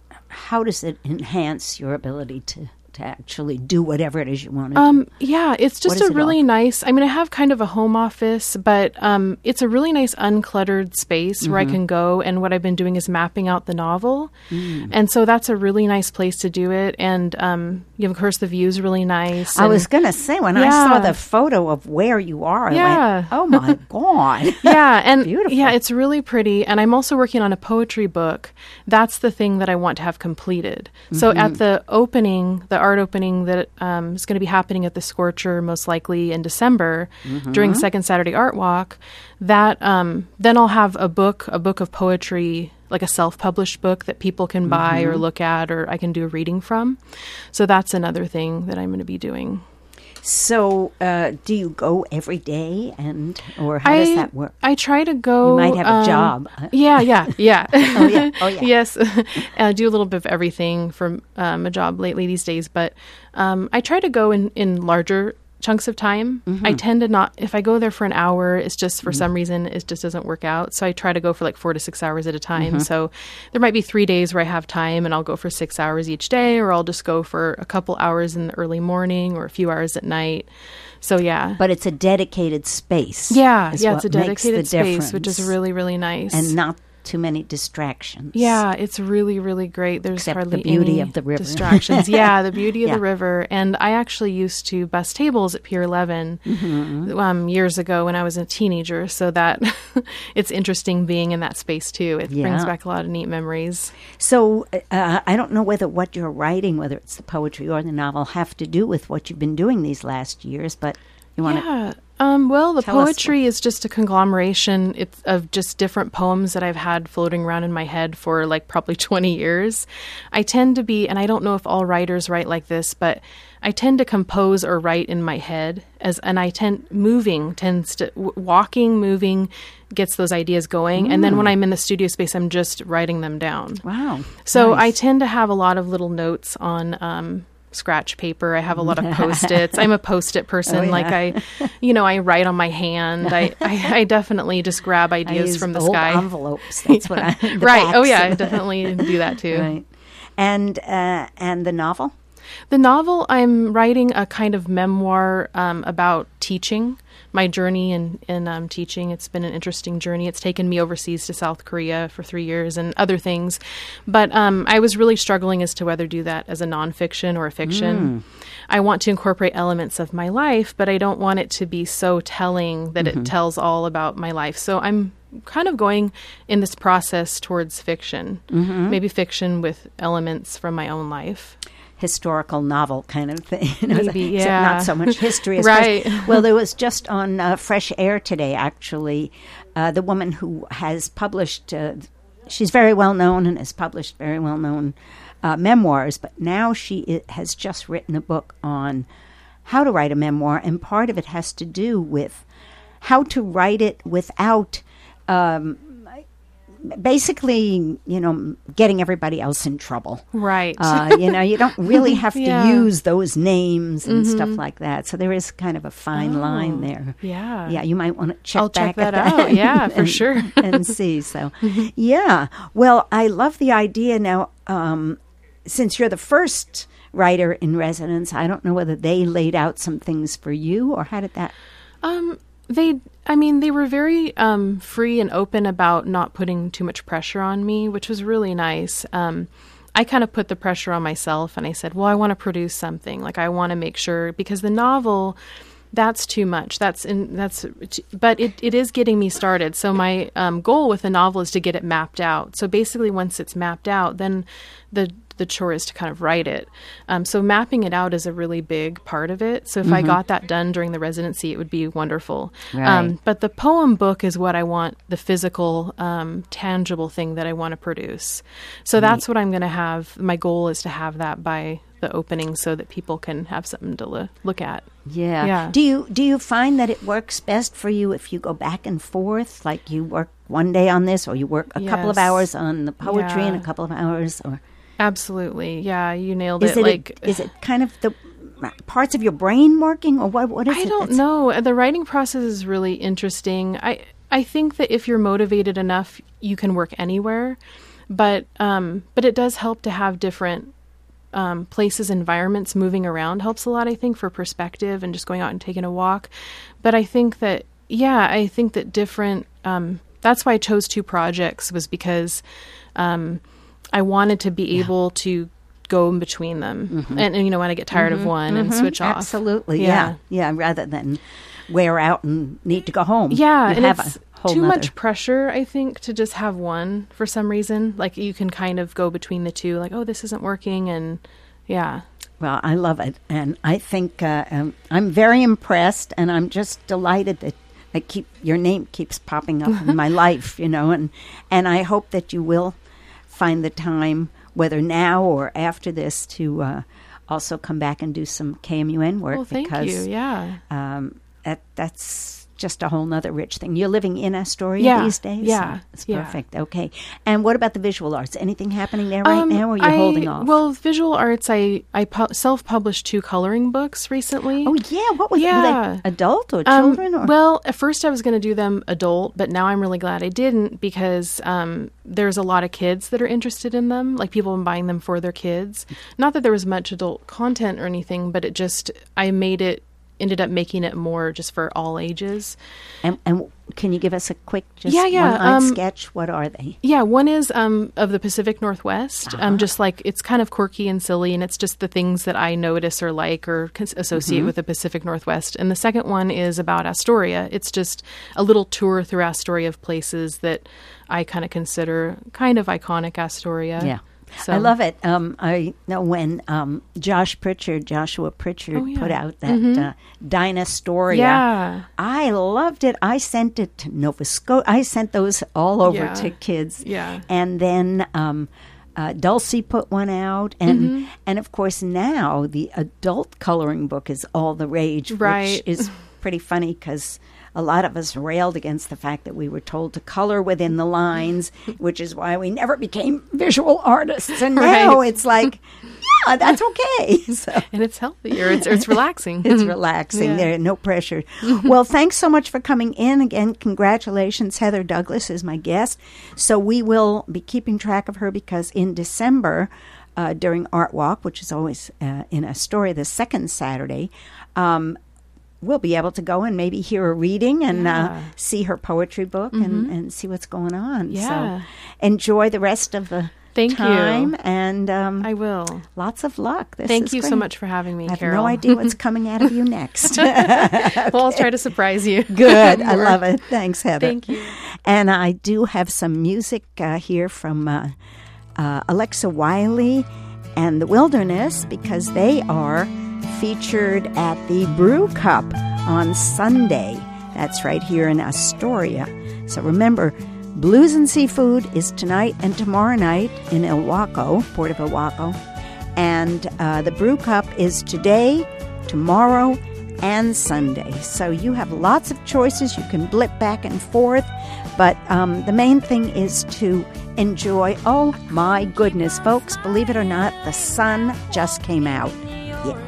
how does it enhance your ability to, to actually do whatever it is you want to do? Um, yeah, it's just does a it really offer? nice, I mean, I have kind of a home office, but um, it's a really nice uncluttered space where I can go. And what I've been doing is mapping out the novel. And so that's a really nice place to do it. And um, you know, of course, the view is really nice. I and- was going to say, when I saw Yeah. the photo of where you are, I Yeah. went, oh my God. yeah, and Beautiful. yeah, it's really pretty. And I'm also working on a poetry book. That's the thing that I want to have completed. So at the opening, the art opening that um, is going to be happening at the Scorcher, most likely in December during Second Saturday Art Walk, that um, then I'll have a book, a book of poetry, like a self-published book that people can buy or look at, or I can do a reading from. So that's another thing that I'm going to be doing. So, uh, do you go every day, and or how I, does that work? I try to go. You might have a um, job. Yeah, yeah, yeah. Oh, yeah. Oh, yeah. Yes. I do a little bit of everything from um, a job lately these days, but um, I try to go in, in larger chunks of time. Mm-hmm. I tend to not, if I go there for an hour, it's just for some reason, it just doesn't work out. So I try to go for like four to six hours at a time. Mm-hmm. So there might be three days where I have time and I'll go for six hours each day, or I'll just go for a couple hours in the early morning or a few hours at night. So yeah. But it's a dedicated space. yeah, is yeah, what it's a makes the dedicated space, which is difference. really, really nice. And not too many distractions. Yeah, it's really, really great. There's Except hardly the beauty any of the river. distractions. Yeah, the beauty of Yeah. the river. And I actually used to bus tables at Pier eleven Mm-hmm. um, years ago when I was a teenager. So that it's interesting being in that space too. It Yeah. brings back a lot of neat memories. So uh, I don't know whether what you're writing, whether it's the poetry or the novel, have to do with what you've been doing these last years, but you want to... Yeah. Um, well, the Tell us poetry is just a conglomeration it's, of just different poems that I've had floating around in my head for like probably twenty years. I tend to be, and I don't know if all writers write like this, but I tend to compose or write in my head, as and I tend moving tends to w- walking, moving gets those ideas going, and then when I'm in the studio space, I'm just writing them down. Wow. So Nice. I tend to have a lot of little notes on um, scratch paper. I have a lot of Post-its. I'm a Post-it person. Oh, yeah. Like I, you know, I write on my hand. I, I, I definitely just grab I ideas use from the old sky. envelopes. That's what I. the Right. Oh backs yeah, I and- definitely do that too. Right. And uh, and the novel. The novel, I'm writing a kind of memoir um, about teaching, my journey in, in um, teaching. It's been an interesting journey. It's taken me overseas to South Korea for three years and other things. But um, I was really struggling as to whether to do that as a nonfiction or a fiction. Mm. I want to incorporate elements of my life, but I don't want it to be so telling that mm-hmm. it tells all about my life. So I'm kind of going in this process towards fiction, mm-hmm. maybe fiction with elements from my own life. Historical novel kind of thing. You know, Maybe, so yeah. not so much history. As Right. First. Well, there was just on uh, Fresh Air today, actually, uh, the woman who has published, uh, she's very well known and has published very well known uh, memoirs, but now she I- has just written a book on how to write a memoir, and part of it has to do with how to write it without um, basically, you know, getting everybody else in trouble. Right. Uh, you know, you don't really have to Yeah. use those names and Mhm. stuff like that. So there is kind of a fine Oh, line there. Yeah. Yeah, you might want to check I'll back check at that that. out. Yeah, for and- sure. and see. So, yeah. Well, I love the idea now. Um, since you're the first writer in residence, I don't know whether they laid out some things for you, or how did that? Um, they, I mean, they were very um, free and open about not putting too much pressure on me, which was really nice. Um, I kind of put the pressure on myself, and I said, well, I want to produce something. Like, I want to make sure, because the novel, that's too much. That's in, that's, but it, it is getting me started. So my um, goal with the novel is to get it mapped out. So basically, once it's mapped out, then the the chore is to kind of write it. Um, so mapping it out is a really big part of it. So if mm-hmm. I got that done during the residency, it would be wonderful. Right. Um, but the poem book is what I want, the physical, um, tangible thing that I want to produce. So that's what I'm going to have. My goal is to have that by the opening so that people can have something to lo- look at. Yeah. Yeah. Do you do you find that it works best for you if you go back and forth, like you work one day on this, or you work a couple of Yes. hours on the poetry Yeah. and a couple of hours, or Absolutely. Yeah, you nailed is it. it Like, a, is it kind of the parts of your brain working, or what? What is I it? don't that's- know. The writing process is really interesting. I I think that if you're motivated enough, you can work anywhere. But um, but it does help to have different um, places, environments moving around helps a lot, I think, for perspective and just going out and taking a walk. But I think that, yeah, I think that different, um, that's why I chose two projects, was because um, I wanted to be able to go in between them. Mm-hmm. And, and, you know, when I get tired Mm-hmm. of one and switch off. Absolutely, yeah. yeah, yeah. Rather than wear out and need to go home. Yeah, you and have it's a whole too nother- much pressure, I think, to just have one for some reason. Like, you can kind of go between the two, like, oh, this isn't working, and yeah. Well, I love it, and I think uh, um, I'm very impressed, and I'm just delighted that I keep your name keeps popping up in my life, you know, and and I hope that you will find the time, whether now or after this, to uh, also come back and do some K M U N work. Well, thank because, you. Yeah. Um, that that's just a whole nother rich thing. You're living in Astoria Yeah, these days? yeah, It's yeah. perfect. Okay. And what about the visual arts? Anything happening there right Um, now, or you're I- holding off? Well, visual arts, I, I pu- self-published two coloring books recently. oh, yeah. What was yeah. were they adult or Um, children? or Well, at first I was going to do them adult, but now I'm really glad I didn't, because um, there's a lot of kids that are interested in them. Like, people have been buying them for their kids. Not that there was much adult content or anything, but it just, I made it, ended up making it more just for all ages. And, and can you give us a quick, just Yeah, yeah, one-line um, sketch? What are they? Yeah, one is um, of the Pacific Northwest. Uh-huh. Um, just like, it's kind of quirky and silly, and it's just the things that I notice or like or cons- associate Mm-hmm. with the Pacific Northwest. And the second one is about Astoria. It's just a little tour through Astoria of places that I kind of consider kind of iconic Astoria. Yeah. So, I love it. Um, I know when um, Josh Pritchard, Joshua Pritchard, Oh, yeah. put out that uh, Dinostoria. Yeah. I loved it. I sent it to Nova Scotia. I sent those all over Yeah. to kids. Yeah. And then um, uh, Dulcie put one out. And, Mm-hmm. and of course, now the adult coloring book is all the rage, Right. which is pretty funny because a lot of us railed against the fact that we were told to color within the lines, which is why we never became visual artists. And now Right. it's like, yeah, that's okay. So. And it's healthier. It's, it's relaxing. It's relaxing. Yeah. There, no pressure. Well, thanks so much for coming in. Again, congratulations. Heather Douglas is my guest. So we will be keeping track of her because in December, uh, during Art Walk, which is always uh, in Astoria, the second Saturday, um, we'll be able to go and maybe hear a reading and Yeah. uh, see her poetry book Mhm. and, and see what's going on. Yeah. So enjoy the rest of the Thank time. you. And um, I will. lots of luck. This Thank is you so great. much for having me, I have Carol. no idea what's coming out of you next. Well, I'll try to surprise you. Good. I more. love it. Thanks, Heather. Thank you. And I do have some music uh, here from uh, uh, Alexa Wiley and the Wilderness because they are featured at the Brew Cup on Sunday. That's right here in Astoria. So remember, Blues and Seafood is tonight and tomorrow night in Ilwaco, Port of Ilwaco. And uh, the Brew Cup is today, tomorrow, and Sunday. So you have lots of choices. You can blip back and forth. But um, the main thing is to enjoy. Oh, my goodness, folks, believe it or not, the sun just came out. Yeah.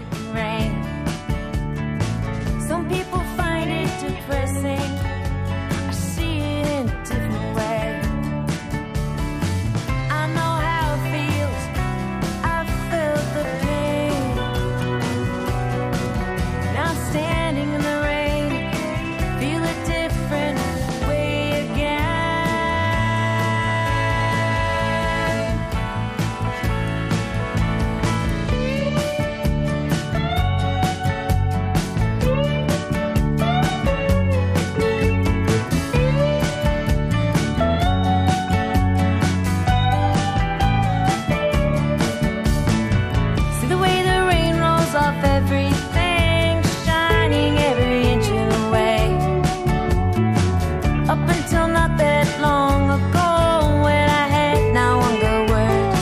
Some people find it depressing. I see it in a different way. I know how it feels. I've felt the pain. Now I'm standing in the rain, feel a different way again. See the way the rain rolls off everything, shining every inch of the way. Up until not that long ago, when I had not one good word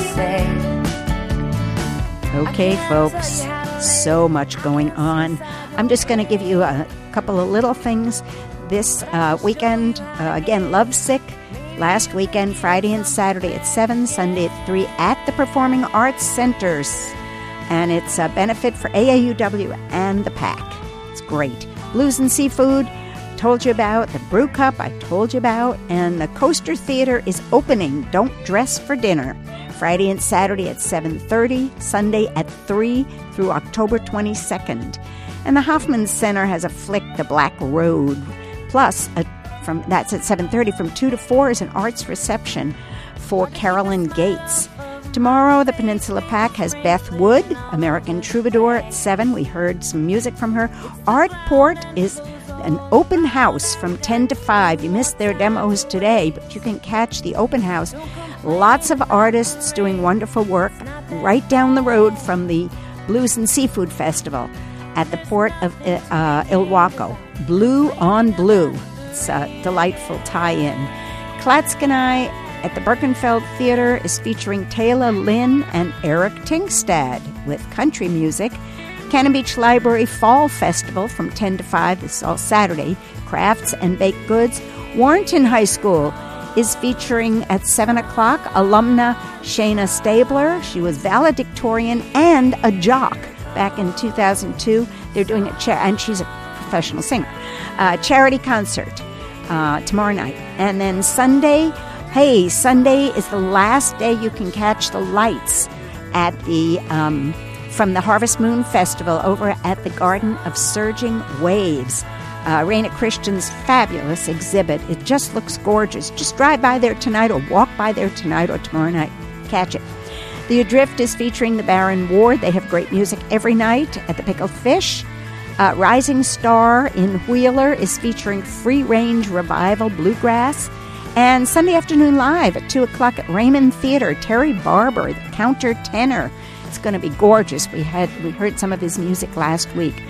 to say. Okay, folks, so much going on. I'm just going to give you a couple of little things. This uh, weekend, uh, again, Lovesick. Last weekend, Friday and Saturday at seven, Sunday at three at the Performing Arts Centers. And it's a benefit for A A U W and the PAC. It's great. Blues and Seafood, told you about. The Brew Cup, I told you about. And the Coaster Theater is opening. Don't dress for dinner. Friday and Saturday at seven thirty, Sunday at three through October twenty-second. And the Hoffman Center has a flick, The Black Road. Plus, a, from that's at seven thirty. From two to four is an arts reception for Carolyn Gates. Tomorrow, the Peninsula PAC has Beth Wood, American Troubadour, at seven. We heard some music from her. Artport is an open house from ten to five. You missed their demos today, but you can catch the open house. Lots of artists doing wonderful work right down the road from the Blues and Seafood Festival at the Port of uh, Ilwaco. Blue on Blue. It's a delightful tie-in. Klatskanai at the Birkenfeld Theater is featuring Taylor Lynn and Eric Tingstad with country music. Cannon Beach Library Fall Festival from ten to five. This is all Saturday. Crafts and baked goods. Warrenton High School is featuring at seven o'clock alumna Shayna Stabler. She was valedictorian and a jock back in two thousand two. They're doing a cha- and she's a professional singer. Uh, charity concert uh, tomorrow night. And then Sunday, hey, Sunday is the last day you can catch the lights at the um, from the Harvest Moon Festival over at the Garden of Surging Waves. Uh, Raina Christian's fabulous exhibit. It just looks gorgeous. Just drive by there tonight or walk by there tonight or tomorrow night. Catch it. The Adrift is featuring the Baron Ward. They have great music every night at the Pickled Fish. Uh, Rising Star in Wheeler is featuring Free Range Revival Bluegrass. And Sunday Afternoon Live at two o'clock at Raymond Theater. Terry Barber, the countertenor. It's going to be gorgeous. We had we heard some of his music last week.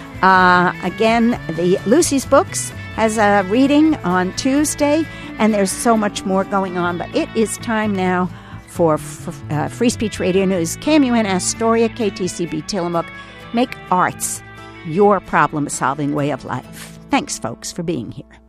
Uh, again, the Lucy's Books has a reading on Tuesday, and there's so much more going on. But it is time now for, for uh, Free Speech Radio News. K M U N Astoria, K T C B Tillamook. Make arts your problem-solving way of life. Thanks, folks, for being here.